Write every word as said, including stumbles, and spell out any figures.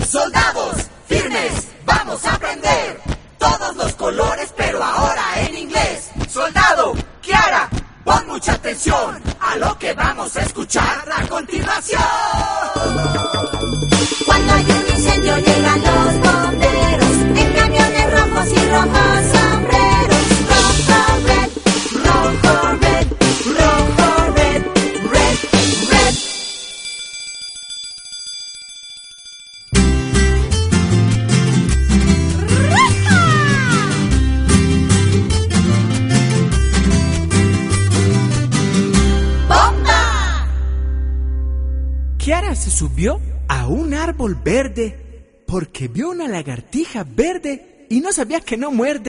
Soldados, firmes, vamos a aprender todos los colores, pero ahora en inglés. Soldado, Kiara, pon mucha atención a lo que vamos a escuchar a continuación. Cuando hay un incendio llegan los bomberos en camiones rojos y rojos sombreros. Rojo, red, rojo, red, rojo, red, red, red. ¡Bomba! Kiara se subió a un árbol verde porque vio una lagartija verde y no sabía que no muerde.